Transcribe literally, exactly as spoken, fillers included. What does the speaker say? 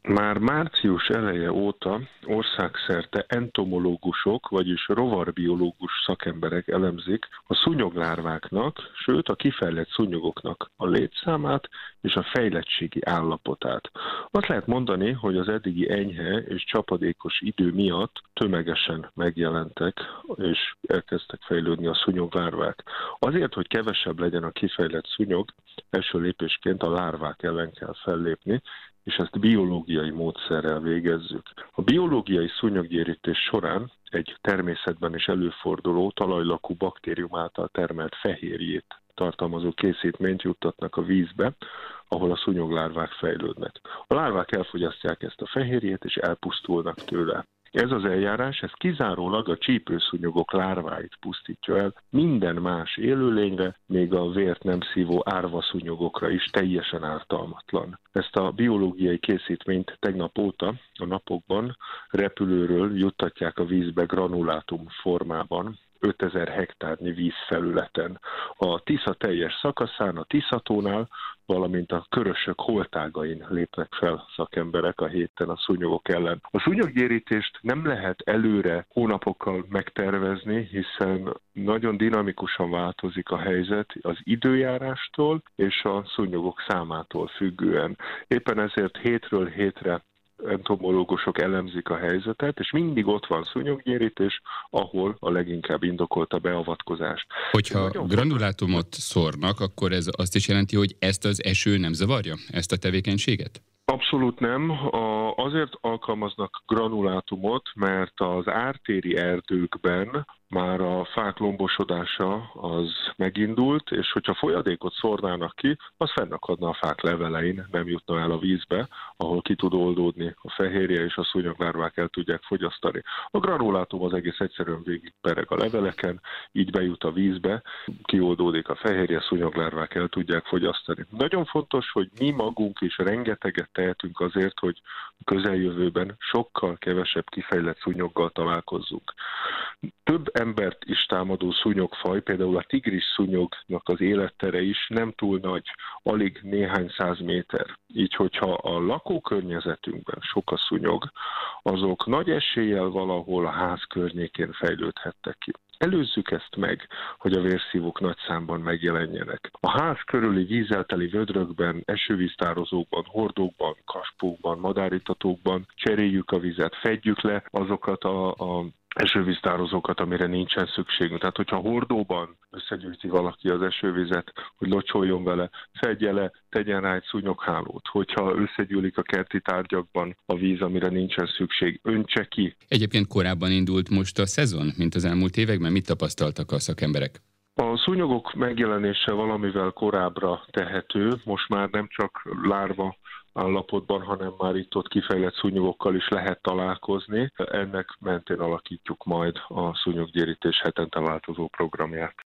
Már március eleje óta országszerte entomológusok, vagyis rovarbiológus szakemberek elemzik a szúnyoglárváknak, sőt a kifejlett szúnyogoknak a létszámát és a fejlettségi állapotát. Azt lehet mondani, hogy az eddigi enyhe és csapadékos idő miatt tömegesen megjelentek és elkezdtek fejlődni a szúnyoglárvák. Azért, hogy kevesebb legyen a kifejlett szúnyog, első lépésként a lárvák ellen kell fellépni, és ezt biológiai módszerrel végezzük. A biológiai szúnyoggyérítés során egy természetben is előforduló talajlakú baktérium által termelt fehérjét tartalmazó készítményt juttatnak a vízbe, ahol a szúnyoglárvák fejlődnek. A lárvák elfogyasztják ezt a fehérjét, és elpusztulnak tőle. Ez az eljárás, ez kizárólag a csípőszúnyogok lárváit pusztítja el, minden más élőlényre, még a vért nem szívó árvaszúnyogokra is teljesen ártalmatlan. Ezt a biológiai készítményt tegnap óta a napokban repülőről juttatják a vízbe granulátum formában, ötezer hektárnyi vízfelületen. A Tisza teljes szakaszán, a Tiszatónál, valamint a Körösök holtágain lépnek fel szakemberek a héten a szúnyogok ellen. A szúnyoggyérítést nem lehet előre hónapokkal megtervezni, hiszen nagyon dinamikusan változik a helyzet az időjárástól és a szúnyogok számától függően. Éppen ezért hétről hétre entomológusok elemzik a helyzetet, és mindig ott van szúnyoggyérítés, ahol a leginkább indokolt a beavatkozást. Hogyha granulátumot szórnak, akkor ez azt is jelenti, hogy ezt az eső nem zavarja, ezt a tevékenységet? Abszolút nem. A, azért alkalmaznak granulátumot, mert az ártéri erdőkben már a fák lombosodása az megindult, és hogyha folyadékot szórnának ki, az fennakadna a fák levelein, nem jutna el a vízbe, ahol ki tud oldódni a fehérje, és a szúnyoglárvák el tudják fogyasztani. A granulátum az egész egyszerűen végigpereg a leveleken, így bejut a vízbe, kioldódik a fehérje, szúnyoglárvák el tudják fogyasztani. Nagyon fontos, hogy mi magunk is rengeteget tehetünk azért, hogy a közeljövőben sokkal kevesebb kifejlett szúnyoggal találkozzunk. Több embert is támadó szúnyogfaj, például a tigris szúnyognak az élettere is nem túl nagy, alig néhány száz méter. Így, hogyha a lakókörnyezetünkben sok a szúnyog, azok nagy eséllyel valahol a ház környékén fejlődhettek ki. Előzzük ezt meg, hogy a vérszívók nagy számban megjelenjenek. A ház körüli vízzelteli vödrökben, esővíztározókban, hordókban, kaspókban, madáritatókban cseréljük a vizet, fedjük le azokat a, a esővíztározókat, amire nincsen szükségünk. Tehát, hogyha hordóban összegyűjti valaki az esővizet, hogy locsoljon vele, fedje le, tegyen rá egy szúnyoghálót. Hogyha összegyűlik a kerti tárgyakban a víz, amire nincsen szükség, öntse ki. Egyébként korábban indult most a szezon, mint az elmúlt években. Mit tapasztaltak a szakemberek? A szúnyogok megjelenése valamivel korábbra tehető, most már nem csak lárva állapotban, hanem már itt-ott kifejlett szúnyogokkal is lehet találkozni. Ennek mentén alakítjuk majd a szúnyoggyérítés hetente változó programját.